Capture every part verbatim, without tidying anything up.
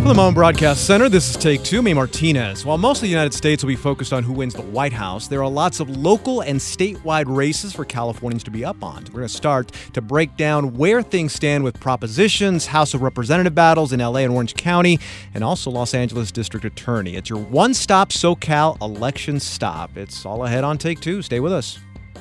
From the Moen Broadcast Center, this is Take Two. May Martinez. While most of the United States will be focused on who wins the White House, there are lots of local and statewide races for Californians to be up on. We're going to start to break down where things stand with propositions, House of Representative battles in L A and Orange County, and also Los Angeles District Attorney. It's your one-stop SoCal election stop. It's all ahead on Take Two. Stay with us.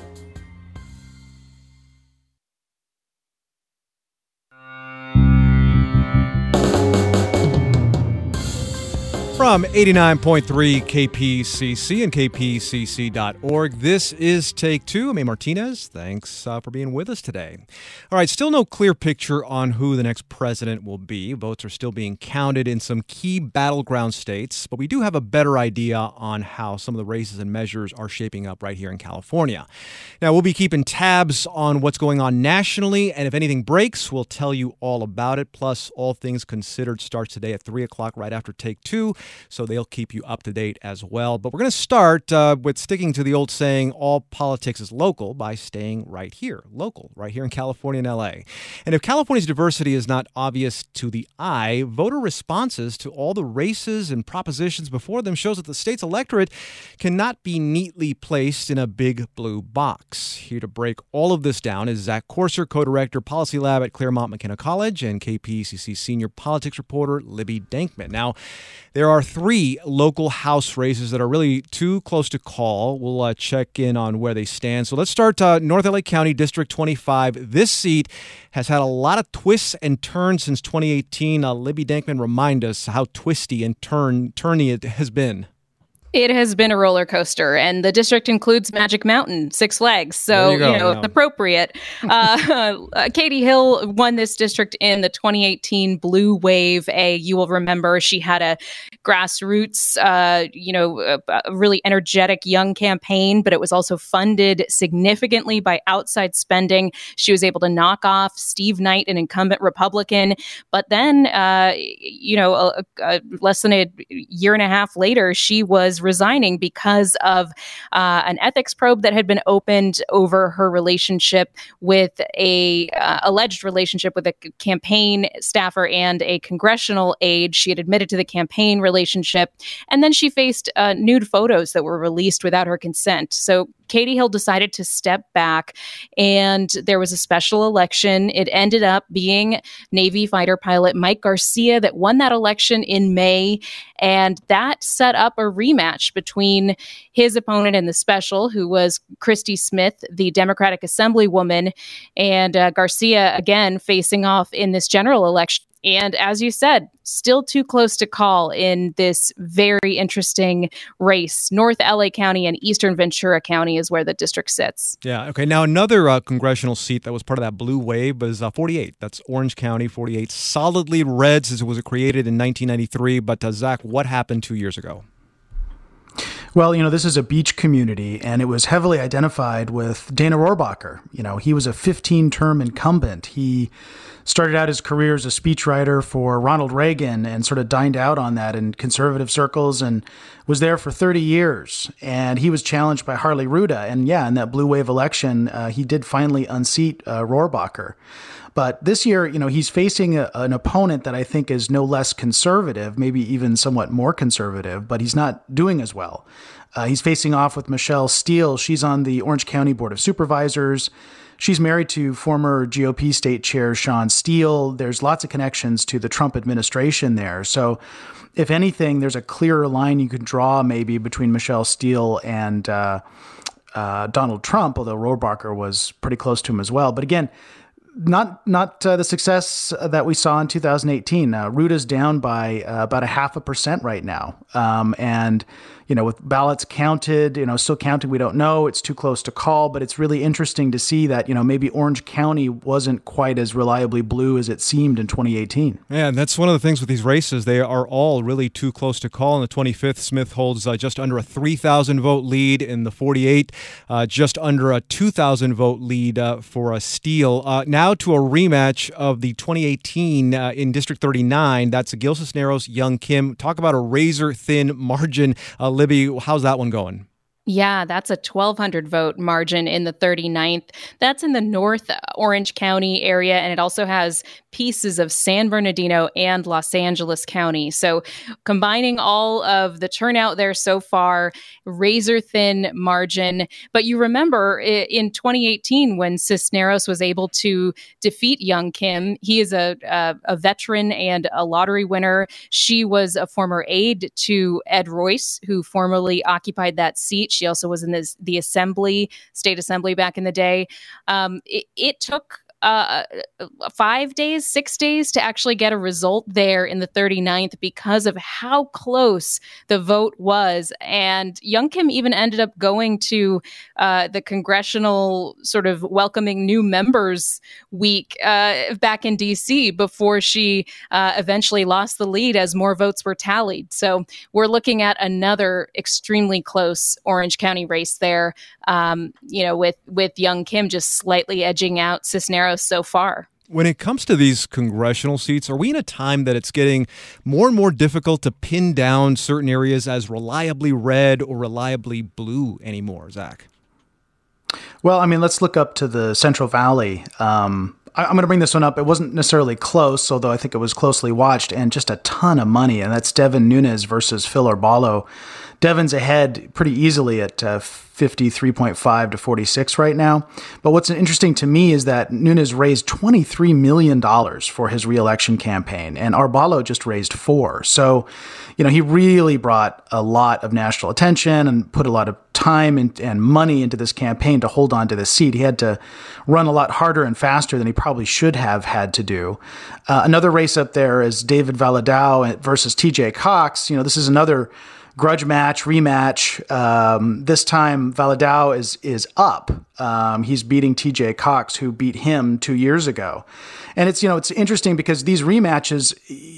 From eighty-nine point three K P C C and K P C C dot org, this is Take Two. I'm A. Martinez. Thanks uh, for being with us today. All right, still no clear picture on who the next president will be. Votes are still being counted in some key battleground states, but we do have a better idea on how some of the races and measures are shaping up right here in California. Now, we'll be keeping tabs on what's going on nationally, and if anything breaks, we'll tell you all about it. Plus, All Things Considered starts today at three o'clock right after Take Two. So they'll keep you up to date as well. But we're going to start uh, with sticking to the old saying, all politics is local, by staying right here, local, right here in California and L A. And if California's diversity is not obvious to the eye, voter responses to all the races and propositions before them shows that the state's electorate cannot be neatly placed in a big blue box. Here to break all of this down is Zach Courser, co-director, Policy Lab at Claremont McKenna College, and K P C C senior politics reporter Libby Denkman. Now, there are three local House races that are really too close to call. We'll uh, check in on where they stand. So let's start uh, North L A County, District twenty-five. This seat has had a lot of twists and turns since twenty eighteen. Uh, Libby Denkman, remind us how twisty and turn turny it has been. It has been a roller coaster, and the district includes Magic Mountain, Six Flags, so you, you know yeah. it's appropriate. uh, uh, Katie Hill won this district in the twenty eighteen Blue Wave. A you will remember she had a grassroots, uh, you know, a, a really energetic young campaign, but it was also funded significantly by outside spending. She was able to knock off Steve Knight, an incumbent Republican, but then, uh, you know, a, a, less than a year and a half later, she was resigning because of uh, an ethics probe that had been opened over her relationship with a uh, alleged relationship with a campaign staffer and a congressional aide. She had admitted to the campaign relationship, and then she faced uh, nude photos that were released without her consent. So Katie Hill decided to step back, and there was a special election. It ended up being Navy fighter pilot Mike Garcia that won that election in May, and that set up a rematch between his opponent in the special, who was Christy Smith, the Democratic Assemblywoman, and uh, Garcia again facing off in this general election. And as you said, still too close to call in this very interesting race. North L A County and Eastern Ventura County is where the district sits. Yeah. Okay. Now, another uh, congressional seat that was part of that blue wave was uh, forty-eight. That's Orange County, forty-eight. Solidly red since it was created in nineteen ninety-three. But uh, Zach, what happened two years ago? Well, you know, this is a beach community, and it was heavily identified with Dana Rohrabacher. You know, he was a fifteen-term incumbent. He started out his career as a speechwriter for Ronald Reagan and sort of dined out on that in conservative circles and was there for thirty years. And he was challenged by Harley Ruda. And yeah, in that blue wave election, uh, he did finally unseat uh, Rohrabacher. But this year, you know, he's facing a, an opponent that I think is no less conservative, maybe even somewhat more conservative, but he's not doing as well. Uh, he's facing off with Michelle Steele. She's on the Orange County Board of Supervisors. She's married to former G O P state chair Sean Steele. There's lots of connections to the Trump administration there. So if anything, there's a clearer line you could draw maybe between Michelle Steele and uh, uh, Donald Trump, although Rohrabacher was pretty close to him as well. But again, Not not uh, the success that we saw in two thousand eighteen. Uh, Ruda's down by uh, about a half a percent right now. Um, and, you know, with ballots counted, you know, still counting, we don't know. It's too close to call. But it's really interesting to see that, you know, maybe Orange County wasn't quite as reliably blue as it seemed in twenty eighteen. Yeah, and that's one of the things with these races. They are all really too close to call. In the twenty-fifth, Smith holds uh, just under a three thousand vote lead. In the forty-eight, uh, just under a two thousand vote lead uh, for a Steele. Uh, now to a rematch of the twenty eighteen uh, in District thirty-nine. That's Gil Cisneros, Young Kim. Talk about a razor-thin margin. Uh, Libby, how's that one going? Yeah, that's a twelve hundred vote margin in the thirty-ninth. That's in the North Orange County area, and it also has pieces of San Bernardino and Los Angeles County. So combining all of the turnout there so far, razor thin margin. But you remember in twenty eighteen when Cisneros was able to defeat Young Kim, he is a, a, a veteran and a lottery winner. She was a former aide to Ed Royce, who formerly occupied that seat. She also was in this, the assembly, state assembly back in the day. Um, it, it took Uh, five days, six days to actually get a result there in the thirty-ninth because of how close the vote was. And Young Kim even ended up going to uh, the congressional sort of welcoming new members week uh, back in D C before she uh, eventually lost the lead as more votes were tallied. So we're looking at another extremely close Orange County race there, um, you know, with, with Young Kim just slightly edging out Cisneros so far. When it comes to these congressional seats, are we in a time that it's getting more and more difficult to pin down certain areas as reliably red or reliably blue anymore, Zach? Well, I mean, let's look up to the Central Valley. Um, I, I'm going to bring this one up. It wasn't necessarily close, although I think it was closely watched, and just a ton of money. And that's Devin Nunes versus Phil Orballo. Devin's ahead pretty easily at uh, fifty-three point five to forty-six right now. But what's interesting to me is that Nunes raised twenty-three million dollars for his reelection campaign, and Orballo just raised four. So, you know, he really brought a lot of national attention and put a lot of time and, and money into this campaign to hold on to the seat. He had to run a lot harder and faster than he probably should have had to do. Uh, another race up there is David Valadao versus T J Cox. You know, this is another grudge match, rematch. Um, this time, Valadao is is up. Um, he's beating T J Cox, who beat him two years ago. And it's, you know, it's interesting because these rematches,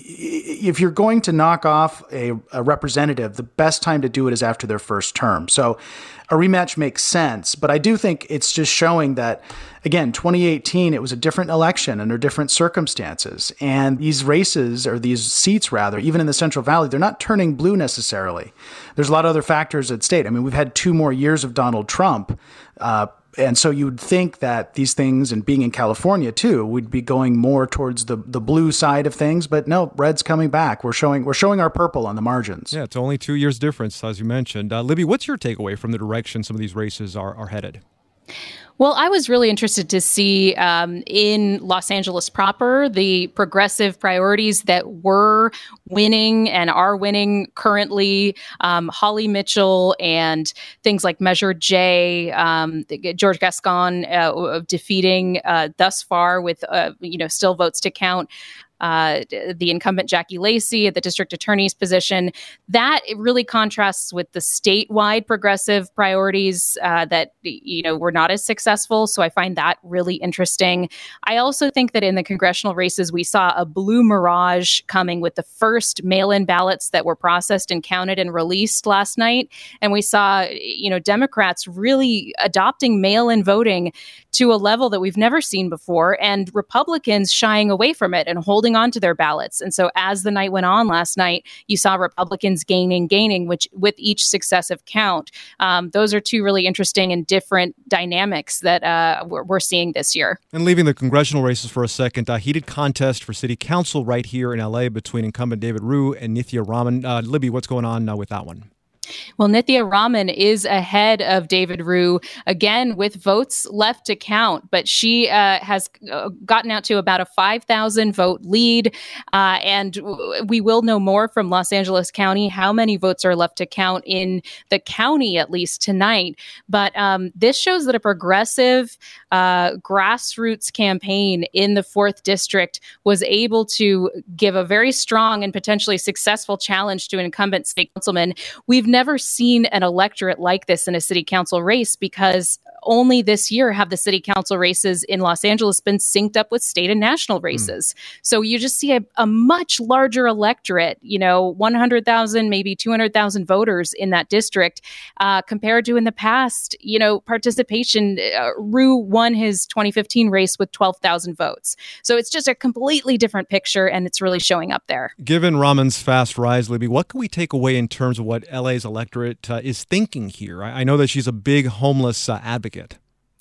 if you're going to knock off a, a representative, the best time to do it is after their first term. So a rematch makes sense. But I do think it's just showing that, again, twenty eighteen, it was a different election under different circumstances. And these races, or these seats rather, even in the Central Valley, they're not turning blue necessarily. There's a lot of other factors at stake. I mean, we've had two more years of Donald Trump. Uh, and so you'd think that these things, and being in California too, would be going more towards the, the blue side of things. But no, red's coming back. We're showing we're showing our purple on the margins. Yeah, it's only two years difference, as you mentioned. Uh, Libby, what's your takeaway from the direction some of these races are, are headed? Well, I was really interested to see um, in Los Angeles proper the progressive priorities that were winning and are winning currently. Um, Holly Mitchell and things like Measure J, um, George Gascon uh, defeating uh, thus far with uh, you know still votes to count. Uh, the incumbent Jackie Lacey at the district attorney's position. That it really contrasts with the statewide progressive priorities uh, that, you know, were not as successful. So I find that really interesting. I also think that in the congressional races, we saw a blue mirage coming with the first mail-in ballots that were processed and counted and released last night. And we saw, you know, Democrats really adopting mail-in voting to a level that we've never seen before, and Republicans shying away from it and holding on to their ballots. And so as the night went on last night, you saw Republicans gaining, gaining, which with each successive count. Um, those are two really interesting and different dynamics that uh, we're, we're seeing this year. And leaving the congressional races for a second, a heated contest for city council right here in L A between incumbent David Ryu and Nithya Raman. Uh, Libby, what's going on uh, with that one? Well, Nithya Raman is ahead of David Ryu, again, with votes left to count, but she uh, has gotten out to about a five thousand vote lead. Uh, and we will know more from Los Angeles County, how many votes are left to count in the county, at least tonight. But um, this shows that a progressive uh, grassroots campaign in the fourth district was able to give a very strong and potentially successful challenge to an incumbent state councilman. We've never seen an electorate like this in a city council race, because only this year have the city council races in Los Angeles been synced up with state and national races. Mm. So you just see a, a much larger electorate, you know, one hundred thousand, maybe two hundred thousand voters in that district uh, compared to in the past, you know, participation. Uh, Ryu won his twenty fifteen race with twelve thousand votes. So it's just a completely different picture, and it's really showing up there. Given Raman's fast rise, Libby, what can we take away in terms of what L A's electorate uh, is thinking here? I, I know that she's a big homeless uh, advocate.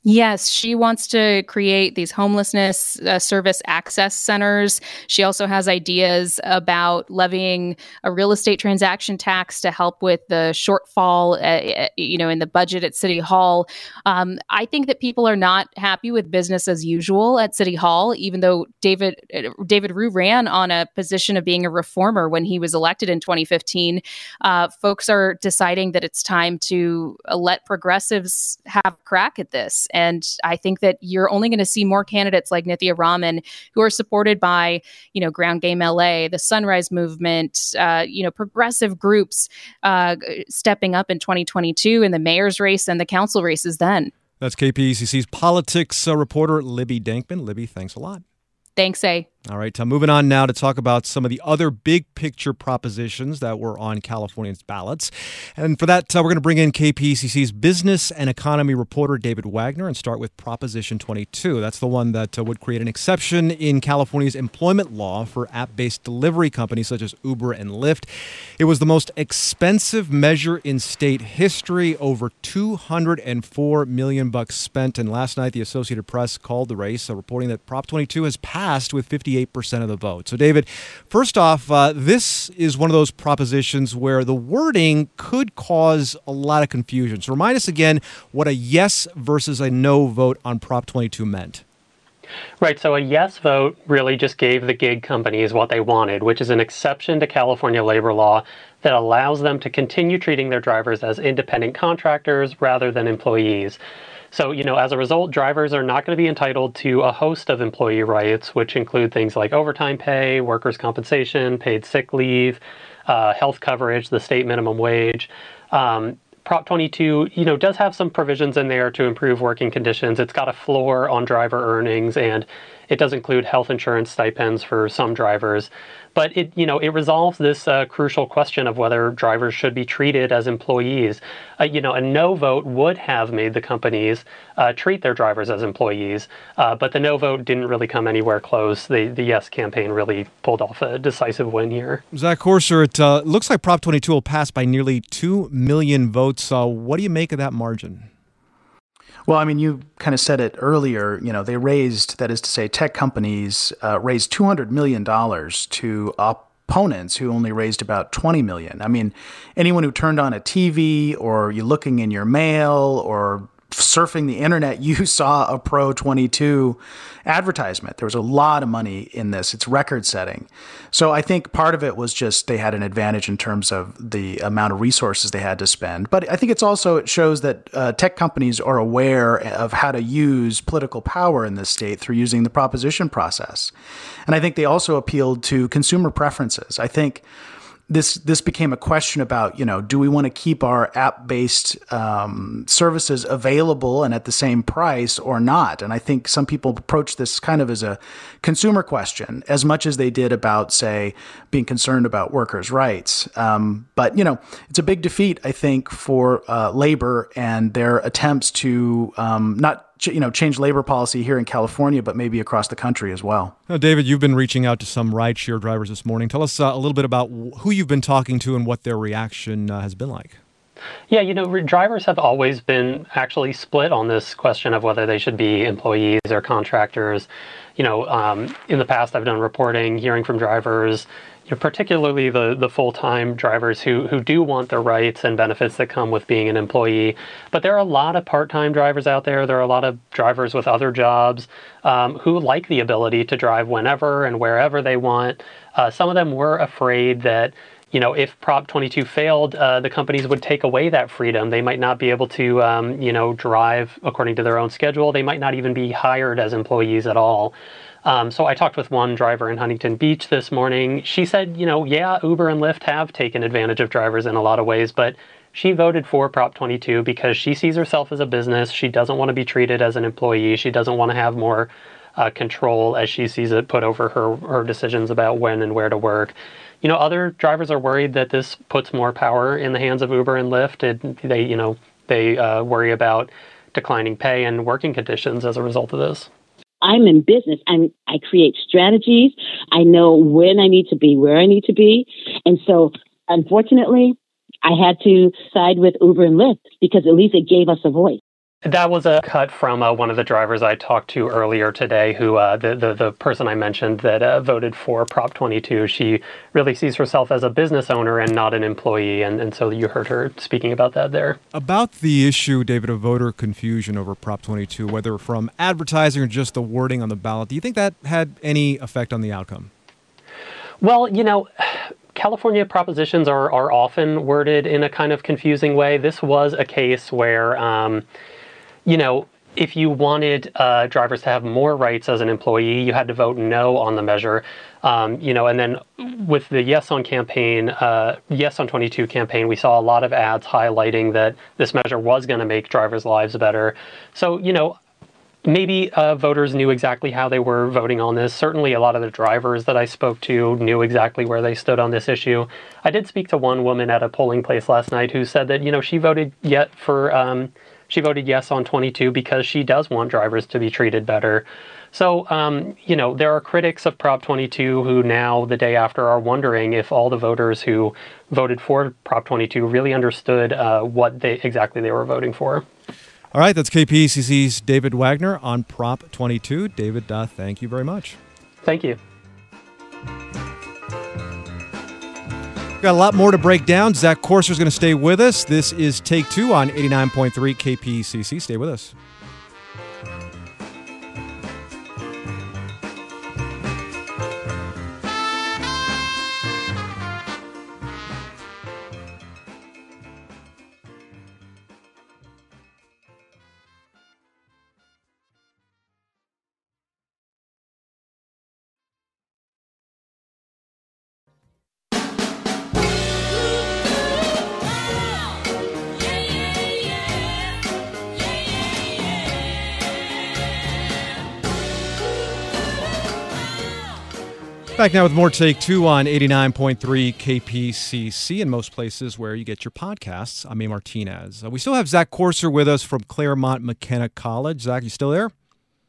Yes, she wants to create these homelessness uh, service access centers. She also has ideas about levying a real estate transaction tax to help with the shortfall, uh, you know, in the budget at City Hall. Um, I think that people are not happy with business as usual at City Hall, even though David uh, David Ryu ran on a position of being a reformer when he was elected in twenty fifteen. Uh, folks are deciding that it's time to uh, let progressives have a crack at this. And I think that you're only going to see more candidates like Nithya Raman, who are supported by, you know, Ground Game L A, the Sunrise Movement, uh, you know, progressive groups uh, stepping up in twenty twenty-two in the mayor's race and the council races then. That's K P E C C's politics uh, reporter, Libby Dankman. Libby, thanks a lot. Thanks, A. All right, uh, moving on now to talk about some of the other big picture propositions that were on California's ballots. And for that, uh, we're going to bring in K P E C C's business and economy reporter, David Wagner, and start with Proposition twenty-two. That's the one that uh, would create an exception in California's employment law for app-based delivery companies such as Uber and Lyft. It was the most expensive measure in state history, over two hundred four million dollars bucks spent. And last night, the Associated Press called the race, uh, reporting that Prop twenty-two has passed with fifty-eight percent of the vote. So, David, first off, uh, this is one of those propositions where the wording could cause a lot of confusion. So remind us again what a yes versus a no vote on Prop twenty-two meant. Right. So a yes vote really just gave the gig companies what they wanted, which is an exception to California labor law that allows them to continue treating their drivers as independent contractors rather than employees. So, you know, as a result, drivers are not going to be entitled to a host of employee rights, which include things like overtime pay, workers' compensation, paid sick leave, uh, health coverage, the state minimum wage. Um, Prop twenty-two, you know, does have some provisions in there to improve working conditions. It's got a floor on driver earnings, and it does include health insurance stipends for some drivers. But it, you know, it resolves this uh, crucial question of whether drivers should be treated as employees. Uh, you know, a no vote would have made the companies uh, treat their drivers as employees, uh, but the no vote didn't really come anywhere close. The the yes campaign really pulled off a decisive win here. Zach Corser, it uh, looks like Prop twenty-two will pass by nearly two million votes. Uh, what do you make of that margin? Well, I mean, you kind of said it earlier, you know, they raised, that is to say, tech companies uh, raised two hundred million dollars to opponents who only raised about twenty million dollars. I mean, anyone who turned on a T V or you're looking in your mail or surfing the internet, you saw a Pro twenty-two advertisement. There was a lot of money in this. It's record setting. So I think part of it was just they had an advantage in terms of the amount of resources they had to spend. But I think it's also, it shows that uh, tech companies are aware of how to use political power in this state through using the proposition process. And I think they also appealed to consumer preferences. I think This this became a question about, you know, do we want to keep our app-based um, services available and at the same price or not? And I think some people approach this kind of as a consumer question as much as they did about, say, being concerned about workers' rights. Um, but, you know, it's a big defeat, I think, for uh, labor and their attempts to um, not you know, change labor policy here in California, but maybe across the country as well. Now, David, you've been reaching out to some rideshare drivers this morning. Tell us uh, a little bit about who you've been talking to and what their reaction uh, has been like. Yeah, you know, drivers have always been actually split on this question of whether they should be employees or contractors. You know, um, in the past, I've done reporting, hearing from drivers, you know, particularly the, the full-time drivers who, who do want the rights and benefits that come with being an employee. But there are a lot of part-time drivers out there. There are a lot of drivers with other jobs um, who like the ability to drive whenever and wherever they want. Uh, some of them were afraid that, you know, if Prop twenty-two failed, uh, the companies would take away that freedom. They might not be able to, um, you know, drive according to their own schedule. They might not even be hired as employees at all. Um, so I talked with one driver in Huntington Beach this morning. She said, you know, yeah, Uber and Lyft have taken advantage of drivers in a lot of ways, but she voted for Prop twenty-two because she sees herself as a business. She doesn't want to be treated as an employee. She doesn't want to have more uh, control, as she sees it, put over her, her decisions about when and where to work. You know, other drivers are worried that this puts more power in the hands of Uber and Lyft. And they, you know, they uh, worry about declining pay and working conditions as a result of this. I'm in business. I'm, I create strategies. I know when I need to be, where I need to be. And so, unfortunately, I had to side with Uber and Lyft because at least it gave us a voice. That was a cut from uh, one of the drivers I talked to earlier today, who uh, the, the the person I mentioned that uh, voted for Prop twenty-two. She really sees herself as a business owner and not an employee, and, and so you heard her speaking about that there. About the issue, David, of voter confusion over Prop twenty-two, whether from advertising or just the wording on the ballot, do you think that had any effect on the outcome? Well, you know, California propositions are, are often worded in a kind of confusing way. This was a case where, um, you know, if you wanted uh, drivers to have more rights as an employee, you had to vote no on the measure. Um, you know, and then with the Yes on campaign, uh, Yes on twenty-two campaign, we saw a lot of ads highlighting that this measure was going to make drivers' lives better. So, you know, maybe uh, voters knew exactly how they were voting on this. Certainly a lot of the drivers that I spoke to knew exactly where they stood on this issue. I did speak to one woman at a polling place last night who said that, you know, she voted yet for, um, she voted yes on twenty-two because she does want drivers to be treated better. So, um, you know, there are critics of Prop twenty-two who now, the day after, are wondering if all the voters who voted for Prop twenty-two really understood uh, what they exactly they were voting for. All right, that's K P E C C's David Wagner on Prop twenty-two. David, uh, thank you very much. Thank you. Got a lot more to break down. Zach Courser is going to stay with us. This is Take Two on eighty-nine point three K P E C C. Stay with us. Back now with more Take Two on eighty-nine point three K P C C and most places where you get your podcasts. I'm A. Martinez. Uh, we still have Zach Courser with us from Claremont McKenna College. Zach, you still there?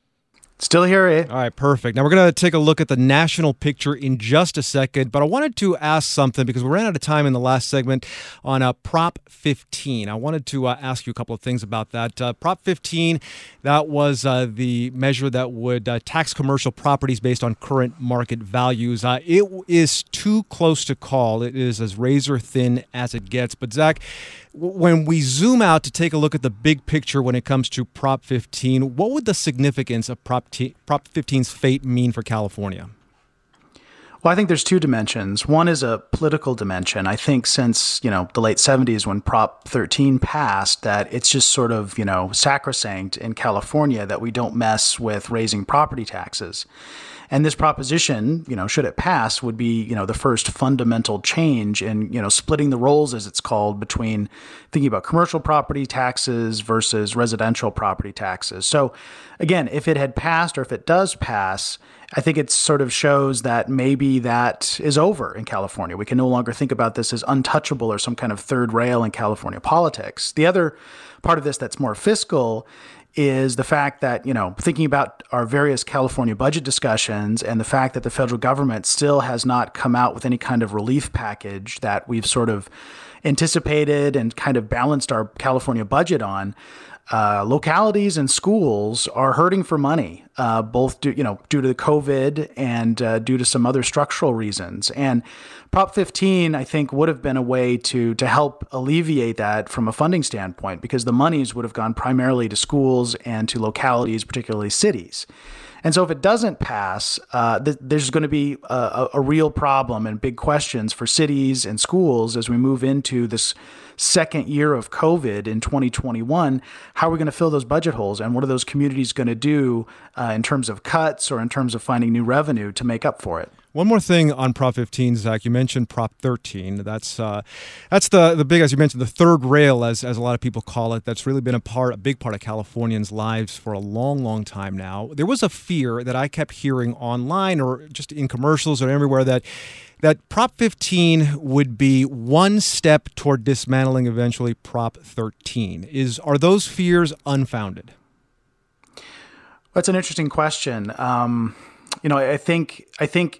Still here, eh? All right, perfect. Now we're going to take a look at the national picture in just a second, but I wanted to ask something because we ran out of time in the last segment on uh, Prop fifteen. I wanted to uh, ask you a couple of things about that. Uh, Prop fifteen, that was uh, the measure that would uh, tax commercial properties based on current market values. Uh, it is too close to call. It is as razor thin as it gets. But Zach, when we zoom out to take a look at the big picture when it comes to Prop fifteen, what would the significance of Prop T- Prop fifteen's fate mean for California? Well, I think there's two dimensions. One is a political dimension. I think since, you know, the late seventies when Prop thirteen passed, that it's just sort of, you know, sacrosanct in California that we don't mess with raising property taxes. And this proposition, you know, should it pass, would be, you know, the first fundamental change in, you know, splitting the roles, as it's called, between thinking about commercial property taxes versus residential property taxes. So, again, if it had passed or if it does pass, I think it sort of shows that maybe that is over in California. We can no longer think about this as untouchable or some kind of third rail in California politics. The other part of this that's more fiscal is the fact that, you know, thinking about our various California budget discussions and the fact that the federal government still has not come out with any kind of relief package that we've sort of anticipated and kind of balanced our California budget on, uh, localities and schools are hurting for money, uh, both due, you know, due to the COVID and uh, due to some other structural reasons. And Prop fifteen, I think, would have been a way to to help alleviate that from a funding standpoint, because the monies would have gone primarily to schools and to localities, particularly cities. And so if it doesn't pass, uh, th- there's going to be a, a real problem and big questions for cities and schools as we move into this second year of COVID in twenty twenty-one. How are we going to fill those budget holes? And what are those communities going to do uh, in terms of cuts or in terms of finding new revenue to make up for it? One more thing on Prop fifteen, Zach. You mentioned Prop thirteen. That's uh, that's the the big, as you mentioned, the third rail, as as a lot of people call it. That's really been a part, a big part of Californians' lives for a long, long time now. There was a fear that I kept hearing online or just in commercials or everywhere that that Prop fifteen would be one step toward dismantling eventually Prop thirteen. Is are those fears unfounded? That's an interesting question. Um, you know, I think I think.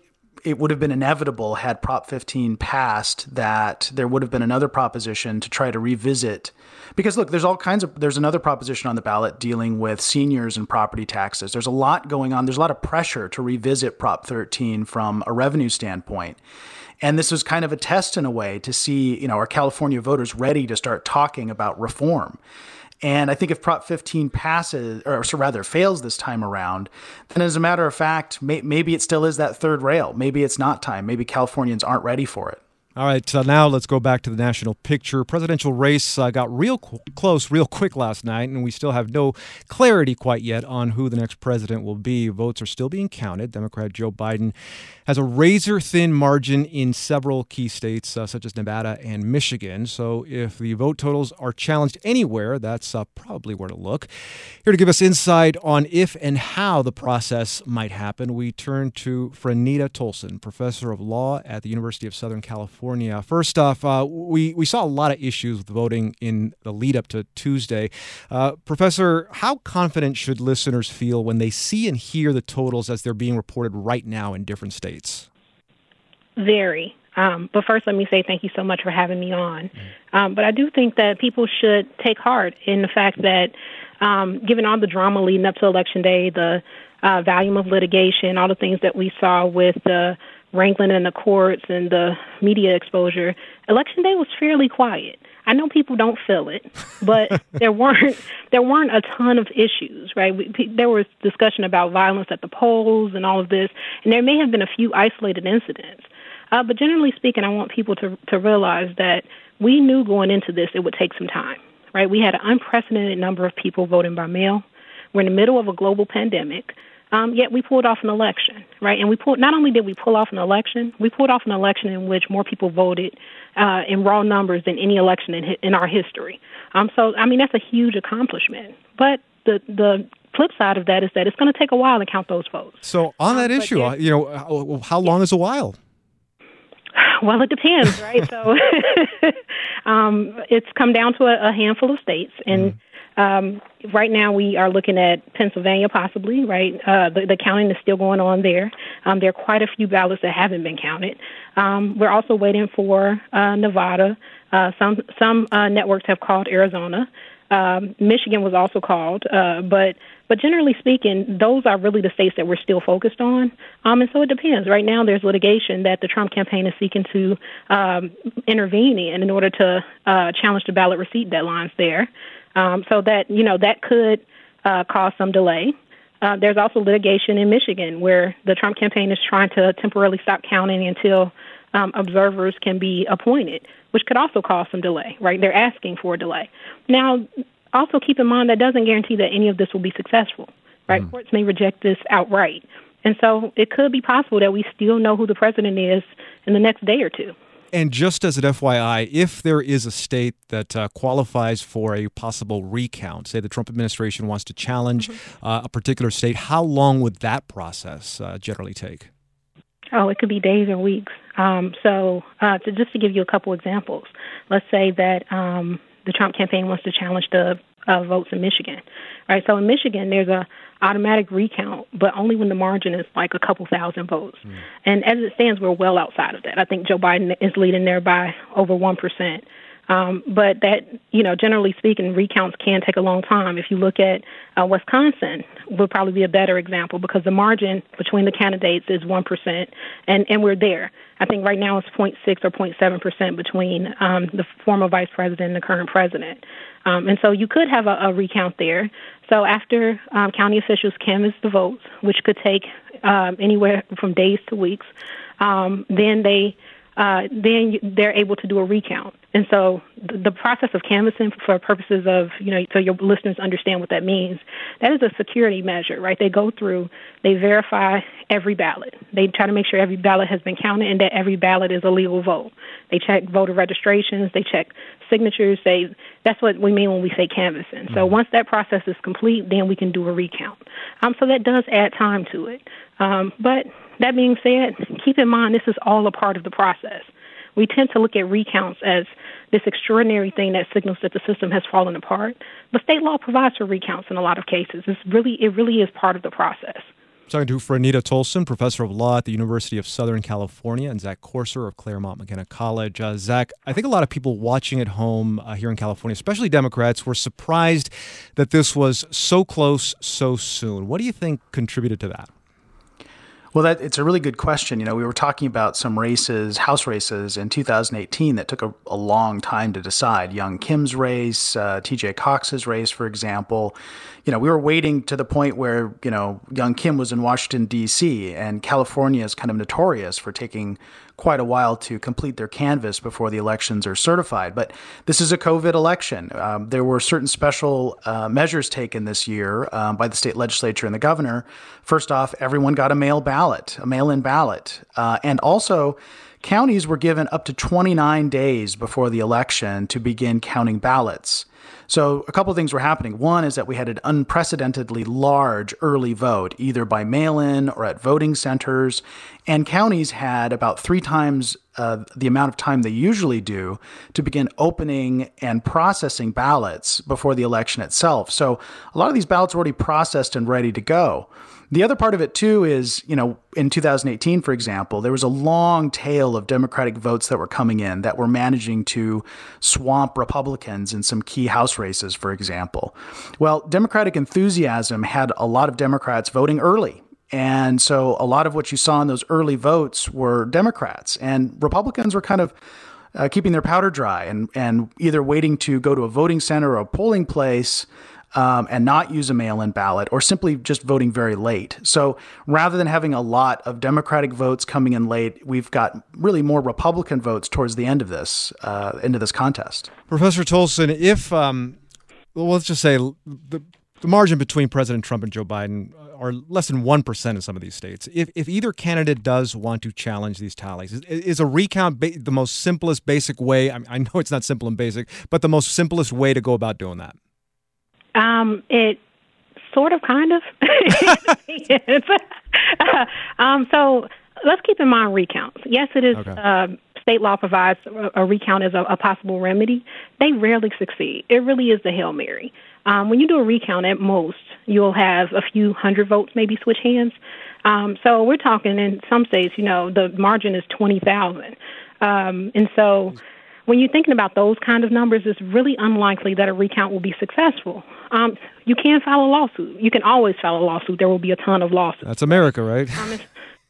it would have been inevitable had Prop fifteen passed that there would have been another proposition to try to revisit. Because look, there's all kinds of, there's another proposition on the ballot dealing with seniors and property taxes. There's a lot going on. There's a lot of pressure to revisit Prop thirteen from a revenue standpoint. And this was kind of a test in a way to see, you know, are California voters ready to start talking about reform? And I think if Prop fifteen passes, or rather fails this time around, then as a matter of fact, may, maybe it still is that third rail. Maybe it's not time. Maybe Californians aren't ready for it. All right, so now let's go back to the national picture. Presidential race uh, got real qu- close real quick last night, and we still have no clarity quite yet on who the next president will be. Votes are still being counted. Democrat Joe Biden has a razor-thin margin in several key states, uh, such as Nevada and Michigan. So if the vote totals are challenged anywhere, that's uh, probably where to look. Here to give us insight on if and how the process might happen, we turn to Franita Tolson, professor of law at the University of Southern California. First off, uh, we, we saw a lot of issues with voting in the lead up to Tuesday. Uh, Professor, how confident should listeners feel when they see and hear the totals as they're being reported right now in different states? Very. Um, but first, let me say thank you so much for having me on. Um, but I do think that people should take heart in the fact that um, given all the drama leading up to Election Day, the uh, volume of litigation, all the things that we saw with the wrangling in the courts and the media exposure, Election Day was fairly quiet. I know people don't feel it, but there weren't there weren't a ton of issues, right? We, there was discussion about violence at the polls and all of this, and there may have been a few isolated incidents. Uh, but generally speaking, I want people to to realize that we knew going into this it would take some time, right? We had an unprecedented number of people voting by mail. We're in the middle of a global pandemic. Um, yet we pulled off an election, right? And we pulled. Not only did we pull off an election, we pulled off an election in which more people voted uh, in raw numbers than any election in in our history. Um, so, I mean, that's a huge accomplishment. But the the flip side of that is that it's going to take a while to count those votes. So, on that um, issue, uh, you know, how, how long is a while? Well, it depends, right? so, um, it's come down to a, a handful of states, and. Mm. Um, right now, we are looking at Pennsylvania, possibly, right? Uh, the, the counting is still going on there. Um, there are quite a few ballots that haven't been counted. Um, we're also waiting for uh, Nevada. Uh, some some uh, networks have called Arizona. Um, Michigan was also called, uh, but but generally speaking, those are really the states that we're still focused on. Um, and so it depends. Right now, there's litigation that the Trump campaign is seeking to um, intervene in in order to uh, challenge the ballot receipt deadlines there. Um, so that, you know, that could uh, cause some delay. Uh, there's also litigation in Michigan where the Trump campaign is trying to temporarily stop counting until um, observers can be appointed, which could also cause some delay, right? They're asking for a delay. Now, also keep in mind that doesn't guarantee that any of this will be successful, right? Mm. Courts may reject this outright. And so it could be possible that we still know who the president is in the next day or two. And just as an F Y I, if there is a state that uh, qualifies for a possible recount, say the Trump administration wants to challenge mm-hmm. uh, a particular state, how long would that process uh, generally take? Oh, it could be days or weeks. Um, so uh, to, just to give you a couple examples, let's say that um, the Trump campaign wants to challenge the uh, votes in Michigan, right? So in Michigan, there's a automatic recount, but only when the margin is like a couple thousand votes. Mm. And as it stands, we're well outside of that. I think Joe Biden is leading there by over one percent. Um, but that, you know, generally speaking, recounts can take a long time. If you look at uh, Wisconsin, would probably be a better example because the margin between the candidates is one percent, and, and we're there. I think right now it's zero point six or zero point seven percent between um, the former vice president and the current president. Um, and so you could have a, a recount there. So after um, county officials canvass the votes, which could take um, anywhere from days to weeks, um, then they uh, then they're able to do a recount. And so the, the process of canvassing for purposes of, you know, so your listeners understand what that means, that is a security measure, right? They go through, they verify every ballot. They try to make sure every ballot has been counted and that every ballot is a legal vote. They check voter registrations, they check signatures. They, that's what we mean when we say canvassing. Mm-hmm. So once that process is complete, then we can do a recount. Um, so that does add time to it. Um, but that being said, keep in mind this is all a part of the process. We tend to look at recounts as this extraordinary thing that signals that the system has fallen apart. But state law provides for recounts in a lot of cases. It's really, it really is part of the process. Talking to Franita Tolson, professor of law at the University of Southern California, and Zach Courser of Claremont McKenna College. Uh, Zach, I think a lot of people watching at home uh, here in California, especially Democrats, were surprised that this was so close so soon. What do you think contributed to that? Well, that it's a really good question. You know, we were talking about some races, House races in two thousand eighteen that took a, a long time to decide. Young Kim's race, uh, T J Cox's race, for example. You know, we were waiting to the point where, you know, Young Kim was in Washington, D C, and California is kind of notorious for taking quite a while to complete their canvass before the elections are certified. But this is a COVID election. Um, there were certain special uh, measures taken this year um, by the state legislature and the governor. First off, everyone got a mail ballot, a mail-in ballot. Uh, and also, counties were given up to twenty-nine days before the election to begin counting ballots. So a couple of things were happening. One is that we had an unprecedentedly large early vote, either by mail-in or at voting centers, and counties had about three times uh, the amount of time they usually do to begin opening and processing ballots before the election itself. So a lot of these ballots were already processed and ready to go. The other part of it, too, is, you know, in two thousand eighteen, for example, there was a long tail of Democratic votes that were coming in that were managing to swamp Republicans in some key House races, for example. Well, Democratic enthusiasm had a lot of Democrats voting early. And so a lot of what you saw in those early votes were Democrats. And Republicans were kind of uh, keeping their powder dry and, and either waiting to go to a voting center or a polling place Um, and not use a mail-in ballot, or simply just voting very late. So rather than having a lot of Democratic votes coming in late, we've got really more Republican votes towards the end of this, uh, end of this contest. Professor Tolson, if, um, well, let's just say the, the margin between President Trump and Joe Biden are less than one percent in some of these states, if, if either candidate does want to challenge these tallies, is, is a recount ba- the most simplest, basic way? I, mean, I know it's not simple and basic, but the most simplest way to go about doing that? Um, it sort of, kind of. um, so let's keep in mind recounts. Yes, it is. Okay. Uh, state law provides a, a recount as a, a possible remedy. They rarely succeed. It really is the Hail Mary. Um, when you do a recount, at most, you'll have a few hundred votes maybe switch hands. Um, so we're talking in some states, you know, the margin is twenty thousand. Um, and so when you're thinking about those kind of numbers, it's really unlikely that a recount will be successful. Um, you can file a lawsuit. You can always file a lawsuit. There will be a ton of lawsuits. That's America, right? Um,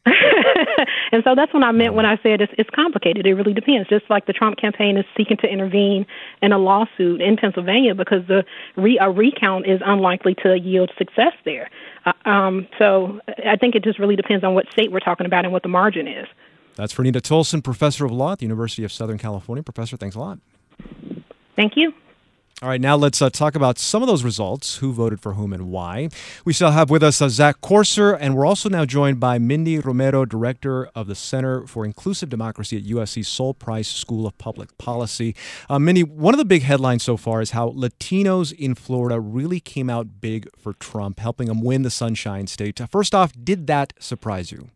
and so that's what I meant when I said it's, it's complicated. It really depends. Just like the Trump campaign is seeking to intervene in a lawsuit in Pennsylvania because the re, a recount is unlikely to yield success there. Uh, um, so I think it just really depends on what state we're talking about and what the margin is. That's Franita Tolson, professor of law at the University of Southern California. Professor, thanks a lot. Thank you. All right, now let's uh, talk about some of those results, who voted for whom and why. We still have with us uh, Zach Courser, and we're also now joined by Mindy Romero, director of the Center for Inclusive Democracy at U S C Sol Price School of Public Policy. Uh, Mindy, one of the big headlines so far is how Latinos in Florida really came out big for Trump, helping him win the Sunshine State. First off, did that surprise you?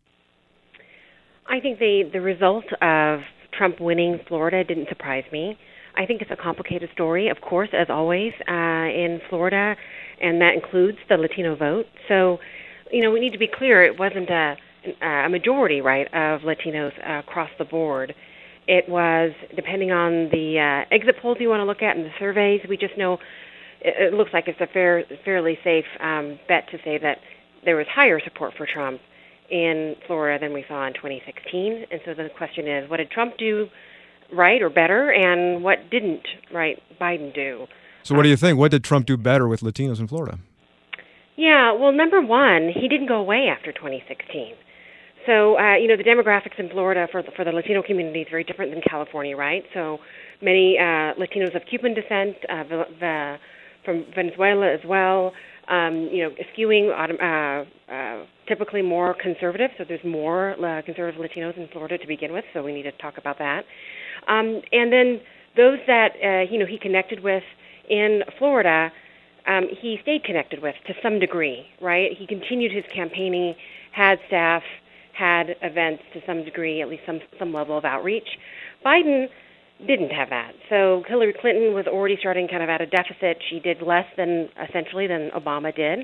I think the, the result of Trump winning Florida didn't surprise me. I think it's a complicated story, of course, as always, uh, in Florida, and that includes the Latino vote. So, you know, we need to be clear, it wasn't a, a majority, right, of Latinos uh, across the board. It was, depending on the uh, exit polls you want to look at and the surveys, we just know it, it looks like it's a fair, fairly safe um, bet to say that there was higher support for Trump in Florida than we saw in twenty sixteen. And so the question is, what did Trump do right or better, and what didn't, right, Biden do? So what do you think? What did Trump do better with Latinos in Florida? Yeah, well, number one, he didn't go away after twenty sixteen. So, uh, you know, the demographics in Florida for the, for the Latino community is very different than California, right? So many uh, Latinos of Cuban descent, uh, the, the, from Venezuela as well, um, you know, skewing uh, uh, typically more conservative. So there's more uh, conservative Latinos in Florida to begin with, so we need to talk about that. Um, and then those that, uh, you know, he connected with in Florida, um, he stayed connected with to some degree, right? He continued his campaigning, had staff, had events to some degree, at least some, some level of outreach. Biden didn't have that. So Hillary Clinton was already starting kind of at a deficit. She did less than, essentially, than Obama did.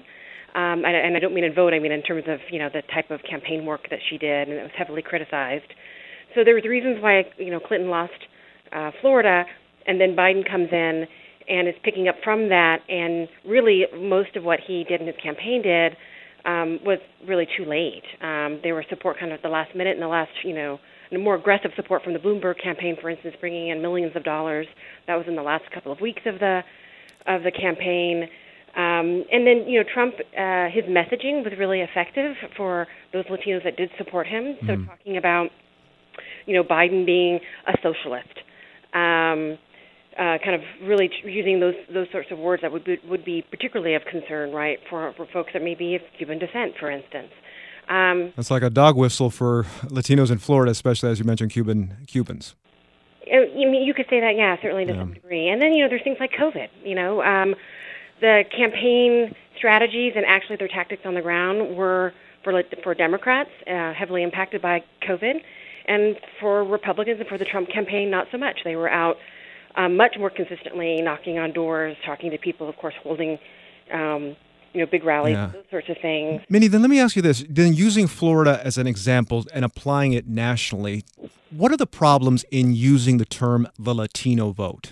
Um, and, and I don't mean in vote, I mean in terms of, you know, the type of campaign work that she did, and it was heavily criticized. So there was reasons why, you know, Clinton lost uh, Florida, and then Biden comes in and is picking up from that, and really most of what he did in his campaign did um, was really too late. Um, there was support kind of at the last minute, and the last, you know, more aggressive support from the Bloomberg campaign, for instance, bringing in millions of dollars. That was in the last couple of weeks of the of the campaign. Um, and then, you know, Trump, uh, his messaging was really effective for those Latinos that did support him. So mm. talking about, you know, Biden being a socialist, um, uh, kind of really t- using those those sorts of words that would be, would be particularly of concern, right, for, for folks that may be of Cuban descent, for instance. Um, That's like a dog whistle for Latinos in Florida, especially as you mentioned Cuban Cubans. You mean you could say that, yeah, certainly to yeah. some degree. And then, you know, there's things like COVID. You know, um, the campaign strategies and actually their tactics on the ground were for for Democrats uh, heavily impacted by COVID, and for Republicans and for the Trump campaign, not so much. They were out um, much more consistently, knocking on doors, talking to people, of course, holding. Um, you know, big rallies, yeah. those sorts of things. Minnie, then let me ask you this. Then using Florida as an example and applying it nationally, what are the problems in using the term the Latino vote?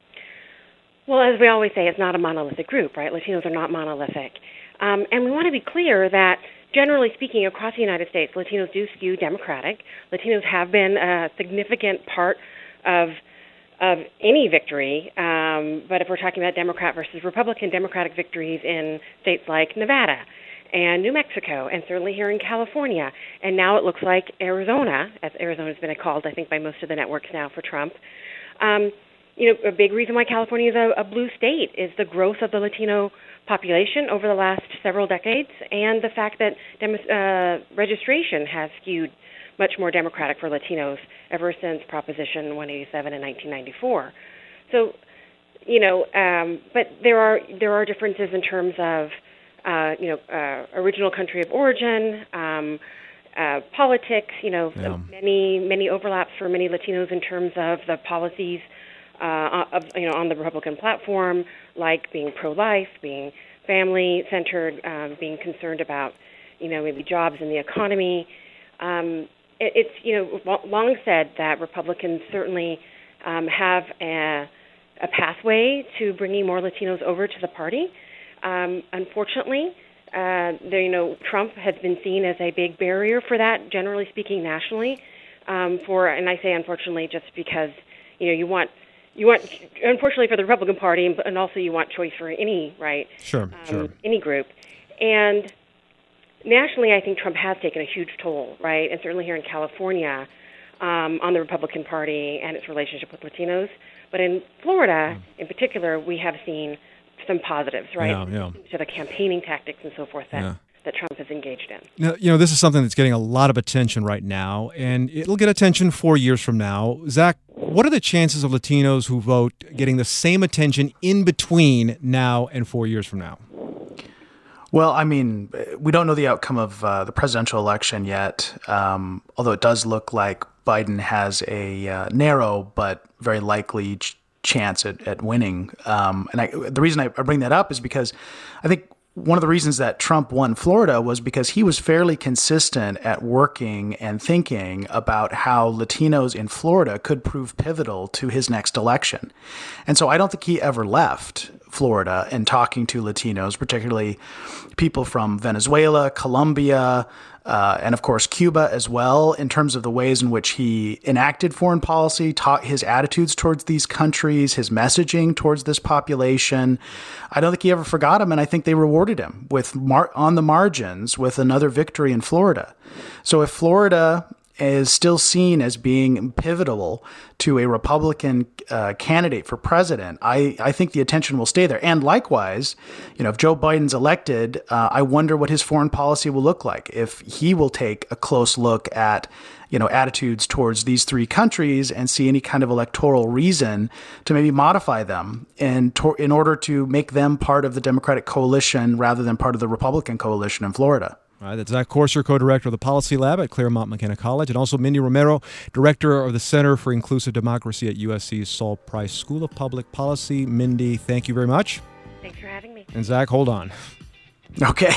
Well, as we always say, it's not a monolithic group, right? Latinos are not monolithic. Um, and we want to be clear that, generally speaking, across the United States, Latinos do skew Democratic. Latinos have been a significant part of of any victory, um, but if we're talking about Democrat versus Republican, Democratic victories in states like Nevada and New Mexico, and certainly here in California, and now it looks like Arizona, as Arizona's been called, I think, by most of the networks now for Trump. Um, you know, a big reason why California is a, a blue state is the growth of the Latino population over the last several decades, and the fact that dem- uh, registration has skewed much more Democratic for Latinos ever since Proposition one eighty-seven in nineteen ninety-four. So, you know, um, but there are there are differences in terms of, uh, you know, uh, original country of origin, um, uh, politics. You know, yeah. many many overlaps for many Latinos in terms of the policies, uh, of, you know, on the Republican platform, like being pro-life, being family-centered, um, being concerned about, you know, maybe jobs in the economy. Um, It's, you know, long said that Republicans certainly um, have a, a pathway to bringing more Latinos over to the party. Um, unfortunately, uh, there, you know, Trump has been seen as a big barrier for that, generally speaking, nationally. Um, for, and I say unfortunately, just because, you know, you want, you want, unfortunately for the Republican Party, and also you want choice for any, right? Sure, um, sure. Any group, and. Nationally, I think Trump has taken a huge toll, right, and certainly here in California, um, on the Republican Party and its relationship with Latinos. But in Florida, mm. in particular, we have seen some positives, right, yeah, yeah. to the campaigning tactics and so forth that, yeah. that Trump has engaged in. Now, you know, this is something that's getting a lot of attention right now, and it'll get attention four years from now. Zach, what are the chances of Latinos who vote getting the same attention in between now and four years from now? Well, I mean, we don't know the outcome of uh, the presidential election yet, um, although it does look like Biden has a uh, narrow but very likely ch- chance at, at winning. Um, and I, the reason I, I bring that up is because I think one of the reasons that Trump won Florida was because he was fairly consistent at working and thinking about how Latinos in Florida could prove pivotal to his next election. And so I don't think he ever left Florida and talking to Latinos, particularly people from Venezuela, Colombia, uh, and of course Cuba as well, in terms of the ways in which he enacted foreign policy, taught his attitudes towards these countries, his messaging towards this population. I don't think he ever forgot him, and I think they rewarded him with mar- on the margins with another victory in Florida. So if Florida is still seen as being pivotal to a Republican uh, candidate for president, I, I think the attention will stay there. And likewise, you know, if Joe Biden's elected, uh, I wonder what his foreign policy will look like, if he will take a close look at, you know, attitudes towards these three countries and see any kind of electoral reason to maybe modify them in, to, in order to make them part of the Democratic coalition rather than part of the Republican coalition in Florida. All right, that's Zach Courser, co-director of the Policy Lab at Claremont McKenna College, and also Mindy Romero, director of the Center for Inclusive Democracy at U S C's Saul Price School of Public Policy. Mindy, thank you very much. Thanks for having me. And Zach, hold on. Okay.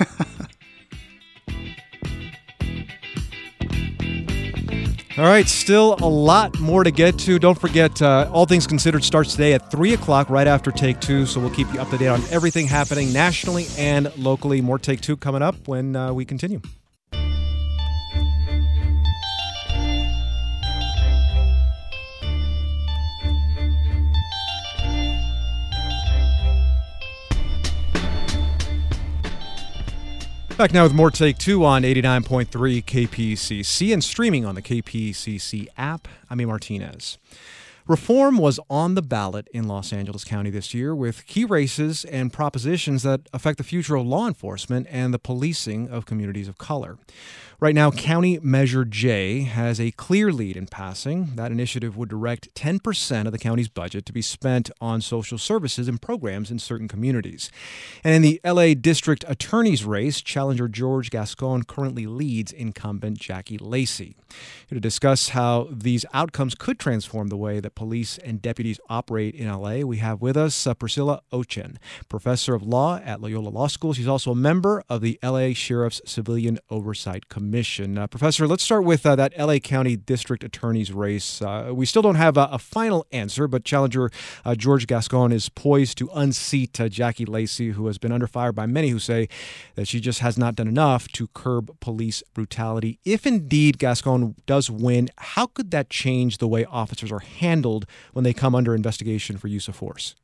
All right, still a lot more to get to. Don't forget, uh, All Things Considered starts today at three o'clock, right after Take Two, so we'll keep you up to date on everything happening nationally and locally. More Take Two coming up when uh, we continue. Back now with more Take Two on eighty-nine point three K P C C and streaming on the K P C C app. I'm A. Martinez. Reform was on the ballot in Los Angeles County this year with key races and propositions that affect the future of law enforcement and the policing of communities of color. Right now, County Measure J has a clear lead in passing. That initiative would direct ten percent of the county's budget to be spent on social services and programs in certain communities. And in the L A District Attorney's race, challenger George Gascon currently leads incumbent Jackie Lacey. Here to discuss how these outcomes could transform the way that police and deputies operate in L A, we have with us uh, Priscilla Ochen, professor of law at Loyola Law School. She's also a member of the L A Sheriff's Civilian Oversight Commission. Mission. Uh, Professor, let's start with uh, that L A County District Attorney's race. Uh, we still don't have a, a final answer, but challenger uh, George Gascon is poised to unseat uh, Jackie Lacey, who has been under fire by many who say that she just has not done enough to curb police brutality. If indeed Gascon does win, how could that change the way officers are handled when they come under investigation for use of force?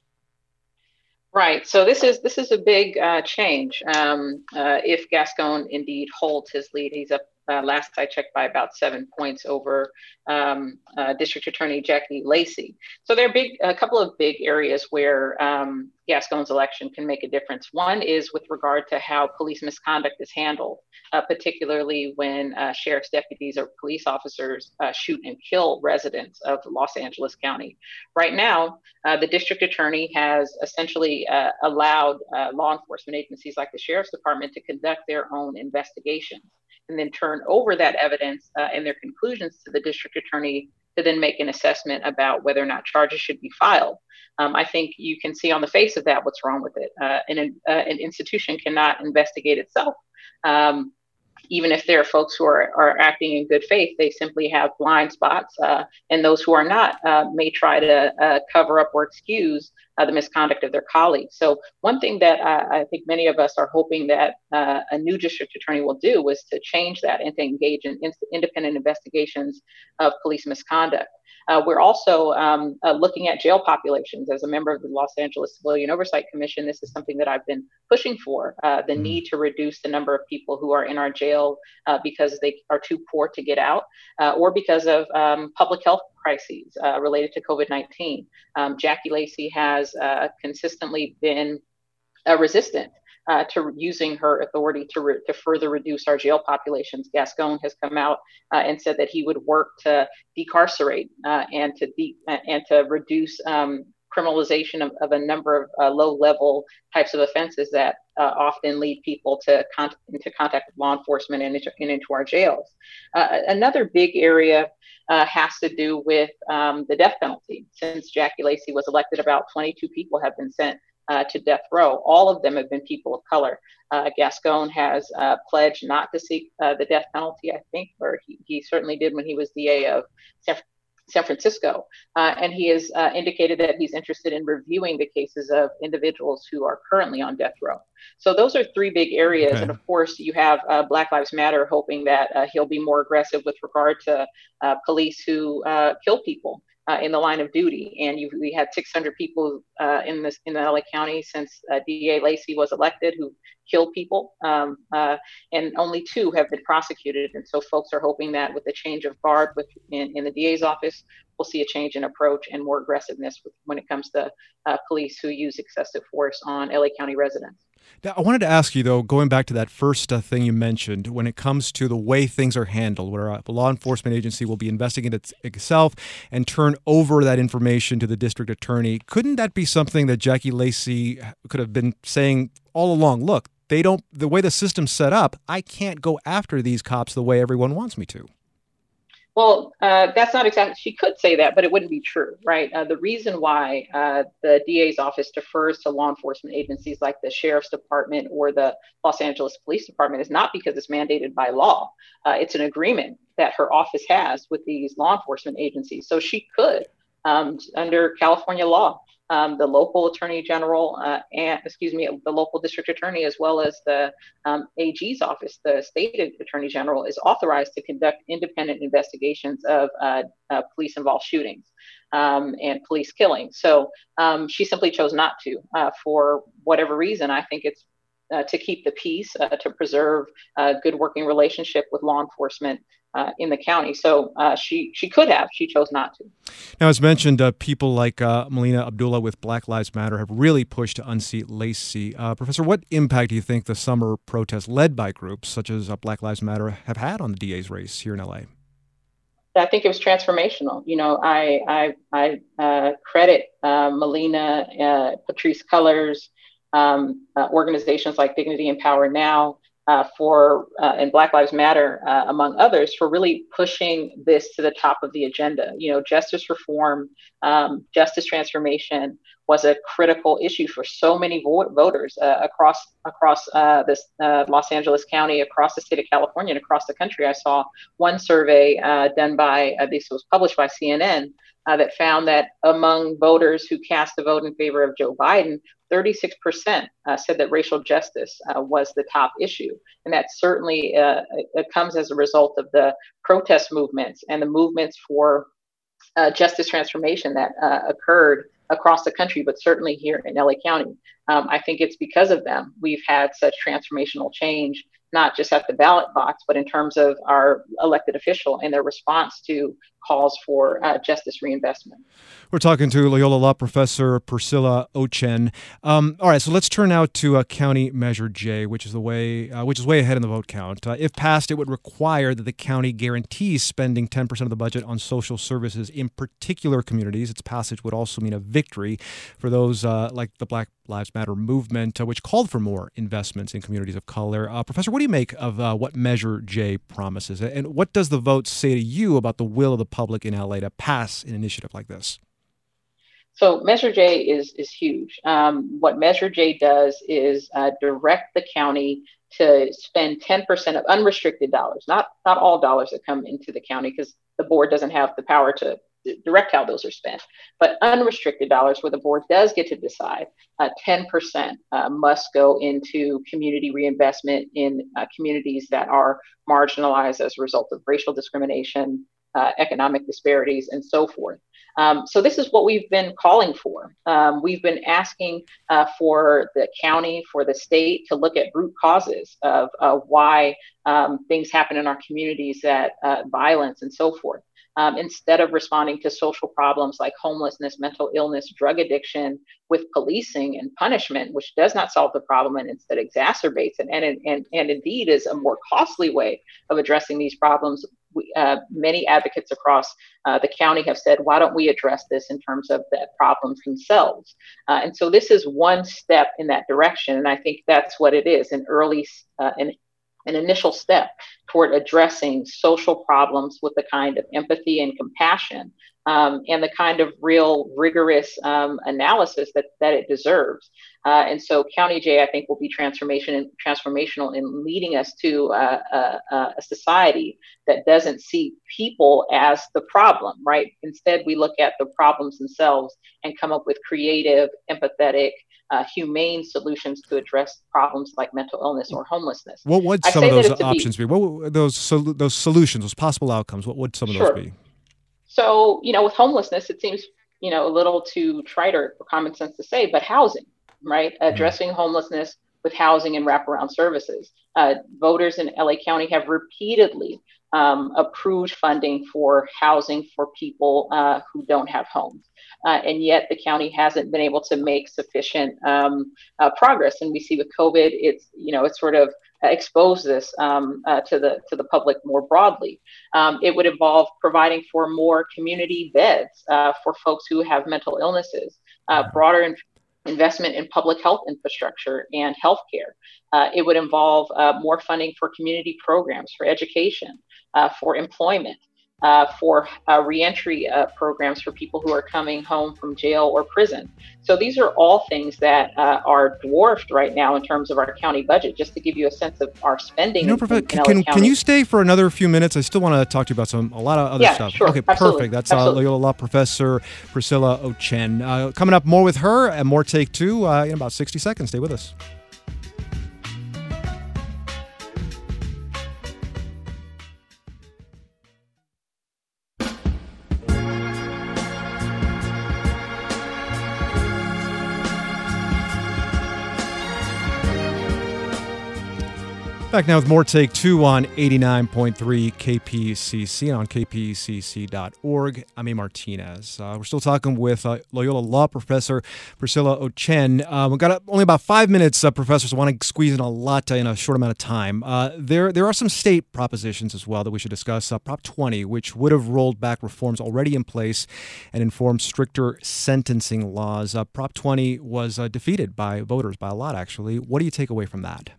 Right. So this is this is a big uh, change. Um, uh, if Gascon indeed holds his lead, he's up. Uh, last I checked, by about seven points over um, uh, District Attorney Jackie Lacey. So there are big, a couple of big areas where um, Gascon's election can make a difference. One is with regard to how police misconduct is handled, uh, particularly when uh, sheriff's deputies or police officers uh, shoot and kill residents of Los Angeles County. Right now, uh, the district attorney has essentially uh, allowed uh, law enforcement agencies like the Sheriff's Department to conduct their own investigations, and then turn over that evidence uh, and their conclusions to the district attorney to then make an assessment about whether or not charges should be filed. Um, I think you can see on the face of that what's wrong with it. Uh, an, uh, an institution cannot investigate itself. Um, even if there are folks who are, are acting in good faith, they simply have blind spots, uh, and those who are not uh, may try to uh, cover up or excuse uh, the misconduct of their colleagues. So one thing that uh, I think many of us are hoping that uh, a new district attorney will do is to change that and to engage in in- independent investigations of police misconduct. Uh, we're also um, uh, looking at jail populations. As a member of the Los Angeles Civilian Oversight Commission, this is something that I've been pushing for, uh, the mm. need to reduce the number of people who are in our jail uh, because they are too poor to get out, uh, or because of um, public health crises uh, related to COVID nineteen. Um, Jackie Lacey has uh, consistently been uh, resistant Uh, to using her authority to re- to further reduce our jail populations. Gascon has come out uh, and said that he would work to decarcerate uh, and to de- and to reduce um, criminalization of, of a number of uh, low-level types of offenses that uh, often lead people to con- into contact with law enforcement and into, and into our jails. Uh, another big area uh, has to do with um, the death penalty. Since Jackie Lacey was elected, about twenty-two people have been sent Uh, to death row. All of them have been people of color. Uh, Gascon has uh, pledged not to seek uh, the death penalty, I think, or he, he certainly did when he was D A of San, San Francisco. Uh, and he has uh, indicated that he's interested in reviewing the cases of individuals who are currently on death row. So those are three big areas. Okay. And of course, you have uh, Black Lives Matter hoping that uh, he'll be more aggressive with regard to uh, police who uh, kill people Uh, in the line of duty. And you, we had six hundred people uh, in this in L A County since uh, D A Lacey was elected who killed people, um, uh, and only two have been prosecuted. And so folks are hoping that with the change of guard with, in, in the D A's office, we'll see a change in approach and more aggressiveness with, when it comes to uh, police who use excessive force on L A County residents. Now, I wanted to ask you, though, going back to that first uh, thing you mentioned, when it comes to the way things are handled, where a law enforcement agency will be investigating it itself and turn over that information to the district attorney, couldn't that be something that Jackie Lacey could have been saying all along? Look, they don't, the way the system's set up, I can't go after these cops the way everyone wants me to. Well, uh, that's not exactly, she could say that, but it wouldn't be true, right? Uh, the reason why uh, the D A's office defers to law enforcement agencies like the Sheriff's Department or the Los Angeles Police Department is not because it's mandated by law. Uh, it's an agreement that her office has with these law enforcement agencies. So she could, um, under California law, Um, the local attorney general uh, and, excuse me, the local district attorney, as well as the um, A G's office, the state attorney general, is authorized to conduct independent investigations of uh, uh, police-involved shootings um, and police killings. So um, she simply chose not to uh, for whatever reason. I think it's uh, to keep the peace, uh, to preserve a good working relationship with law enforcement Uh, in the county. So uh, she she could have. She chose not to. Now, as mentioned, uh, people like uh, Melina Abdullah with Black Lives Matter have really pushed to unseat Lacey. Uh, Professor, what impact do you think the summer protests led by groups such as uh, Black Lives Matter have had on the D A's race here in L A? I think it was transformational. You know, I I, I uh, credit uh, Melina, uh, Patrisse Cullors, um, uh, organizations like Dignity and Power Now, Uh, for uh, and Black Lives Matter, uh, among others, for really pushing this to the top of the agenda. You know, justice reform, um, justice transformation was a critical issue for so many vo- voters uh, across across uh, this uh, Los Angeles County, across the state of California, and across the country. I saw one survey uh, done by, uh, this was published by C N N, uh, that found that among voters who cast a vote in favor of Joe Biden, thirty-six percent uh, said that racial justice uh, was the top issue. And that certainly uh, it comes as a result of the protest movements and the movements for uh, justice transformation that uh, occurred across the country, but certainly here in L A County. Um, I think it's because of them we've had such transformational change, not just at the ballot box, but in terms of our elected official and their response to calls for uh, justice reinvestment. We're talking to Loyola Law Professor Priscilla Ochen. Um, all right, so let's turn now to uh, County Measure J, which is the way, uh, which is way ahead in the vote count. Uh, if passed, it would require that the county guarantees spending ten percent of the budget on social services in particular communities. Its passage would also mean a victory for those uh, like the Black Lives Matter movement, uh, which called for more investments in communities of color. Uh, Professor, what do you make of uh, what Measure J promises? And what does the vote say to you about the will of the public in L A to pass an initiative like this? So Measure J is is huge. Um, what Measure J does is uh, direct the county to spend ten percent of unrestricted dollars, not not all dollars that come into the county, because the board doesn't have the power to direct how those are spent, but unrestricted dollars where the board does get to decide, uh, ten percent uh, must go into community reinvestment in uh, communities that are marginalized as a result of racial discrimination, uh, economic disparities, and so forth. Um, so this is what we've been calling for. Um, we've been asking uh, for the county, for the state to look at root causes of uh, why um, things happen in our communities, that uh, violence and so forth. Um, instead of responding to social problems like homelessness, mental illness, drug addiction with policing and punishment, which does not solve the problem and instead exacerbates it, and, and, and indeed is a more costly way of addressing these problems. We, uh, many advocates across uh, the county have said, why don't we address this in terms of the problems themselves? Uh, and so this is one step in that direction. And I think that's what it is, an early, uh, an, an initial step toward addressing social problems with the kind of empathy and compassion um, and the kind of real rigorous um, analysis that, that it deserves. Uh, and so County J, I think, will be transformation transformational in leading us to uh, a, a society that doesn't see people as the problem, right? Instead, we look at the problems themselves and come up with creative, empathetic, uh, humane solutions to address problems like mental illness or homelessness. What would some of those options be? be? What would those sol- those solutions, those possible outcomes? What would some of sure. those be? So, you know, with homelessness, it seems, you know, a little too trite or common sense to say, but housing, right? Mm-hmm. Addressing homelessness with housing and wraparound services. Uh, voters in L A County have repeatedly um, approved funding for housing for people uh, who don't have homes. Uh, and yet the county hasn't been able to make sufficient um, uh, progress. And we see with COVID, it's, you know, it's sort of expose this um, uh, to the to the public more broadly. Um, it would involve providing for more community beds uh, for folks who have mental illnesses, uh, broader in- investment in public health infrastructure and healthcare. Uh, it would involve uh, more funding for community programs, for education, uh, for employment. uh, for uh, reentry uh, programs for people who are coming home from jail or prison. So these are all things that uh, are dwarfed right now in terms of our county budget, just to give you a sense of our spending. You know, in, Professor, in can, L A can, County. can you stay for another few minutes? I still want to talk to you about some a lot of other yeah, stuff. Sure. Okay, Absolutely. perfect. That's uh, Loyola Law Professor Priscilla Ochen. Uh, coming up, more with her and more Take Two uh, in about sixty seconds. Stay with us. Back now with more Take Two on eighty-nine point three K P C C and on K P C C dot org. I'm A. Martinez. Uh, we're still talking with uh, Loyola Law Professor Priscilla Ochen. Uh, we've got only about five minutes, uh, Professor, so I want to squeeze in a lot in a short amount of time. Uh, there, there are some state propositions as well that we should discuss. Uh, Prop twenty, which would have rolled back reforms already in place and informed stricter sentencing laws. Uh, Prop twenty was uh, defeated by voters, by a lot, actually. What do you take away from that?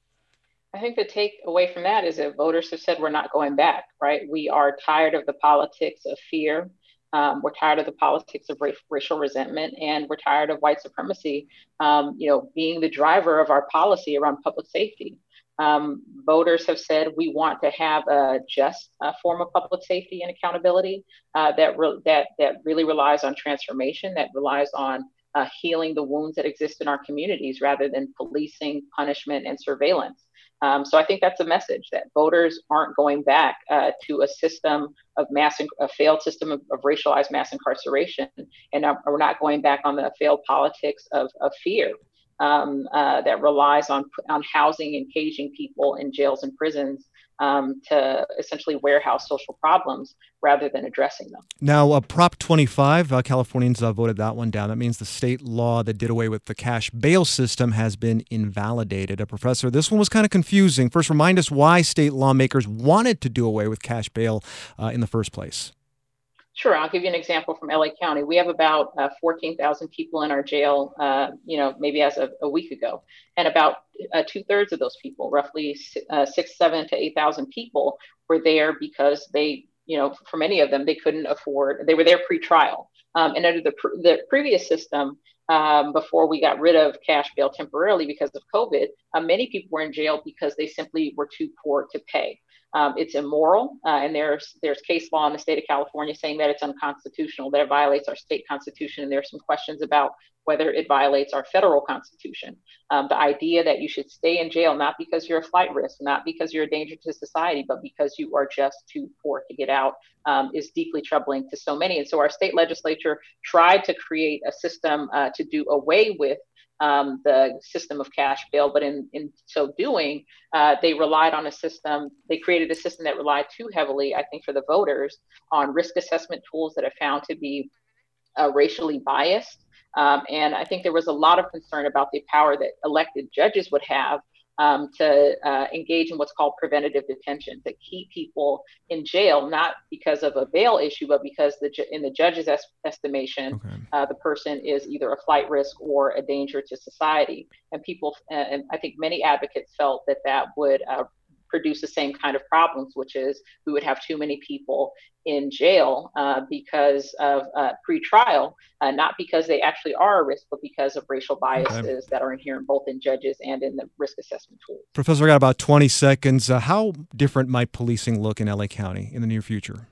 I think the take away from that is that voters have said we're not going back, right? We are tired of the politics of fear. Um, we're tired of the politics of ra- racial resentment, and we're tired of white supremacy, um, you know, being the driver of our policy around public safety. Um, voters have said we want to have a just uh, form of public safety and accountability uh, that re- that that really relies on transformation, that relies on uh, healing the wounds that exist in our communities, rather than policing, punishment, and surveillance. Um, so I think that's a message that voters aren't going back uh, to a system of mass, a failed system of, of racialized mass incarceration, and uh, we're not going back on the failed politics of, of fear um, uh, that relies on on housing and caging people in jails and prisons um, to essentially warehouse social problems rather than addressing them. Now, uh, Prop twenty-five, uh, Californians uh, voted that one down. That means the state law that did away with the cash bail system has been invalidated. Uh, Professor, this one was kind of confusing. First, remind us why state lawmakers wanted to do away with cash bail uh, in the first place. Sure. I'll give you an example from L A County. We have about uh, fourteen thousand people in our jail, uh, you know, maybe as of a week ago. And about uh, two thirds of those people, roughly uh, six, seven to eight thousand people, were there because they, you know, for many of them, they couldn't afford, they were there pre-trial. Um, and under the, pr- the previous system, um, before we got rid of cash bail temporarily because of COVID, uh, many people were in jail because they simply were too poor to pay. Um, it's immoral, uh, and there's there's case law in the state of California saying that it's unconstitutional, that it violates our state constitution, and there's some questions about whether it violates our federal constitution. Um, the idea that you should stay in jail not because you're a flight risk, not because you're a danger to society, but because you are just too poor to get out um, is deeply troubling to so many. And so our state legislature tried to create a system uh, to do away with Um, the system of cash bail, but in, in so doing, uh, they relied on a system, they created a system that relied too heavily, I think, for the voters on risk assessment tools that are found to be uh, racially biased. Um, and I think there was a lot of concern about the power that elected judges would have um, to uh, engage in what's called preventative detention, to keep people in jail, not because of a bail issue, but because the ju- in the judge's es- estimation, okay. uh, the person is either a flight risk or a danger to society. And people, uh, and I think many advocates felt that that would uh, produce the same kind of problems, which is we would have too many people in jail uh, because of uh, pre-trial, uh, not because they actually are a risk, but because of racial biases okay. that are inherent both in judges and in the risk assessment tools. Professor, I got about twenty seconds. Uh, how different might policing look in L A County in the near future?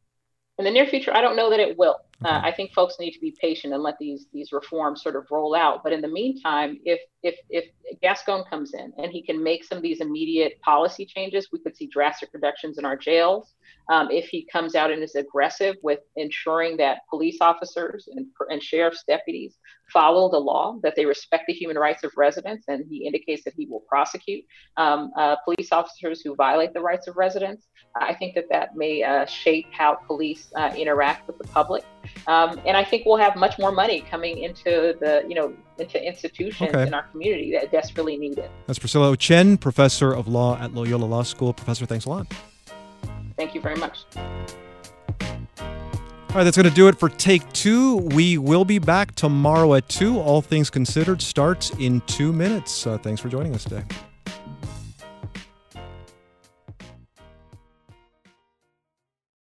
In the near future, I don't know that it will. Uh, I think folks need to be patient and let these these reforms sort of roll out. But in the meantime, if if if Gascón comes in and he can make some of these immediate policy changes, we could see drastic reductions in our jails. Um, if he comes out and is aggressive with ensuring that police officers and, and sheriff's deputies follow the law, that they respect the human rights of residents, and he indicates that he will prosecute um, uh, police officers who violate the rights of residents, I think that that may uh, shape how police uh, interact with the public. Um, and I think we'll have much more money coming into the, you know, into institutions okay. in our community that desperately need it. That's Priscilla Ochen, professor of law at Loyola Law School. Professor, thanks a lot. Thank you very much. All right, that's going to do it for Take Two. We will be back tomorrow at two. All Things Considered starts in two minutes. Uh, thanks for joining us today.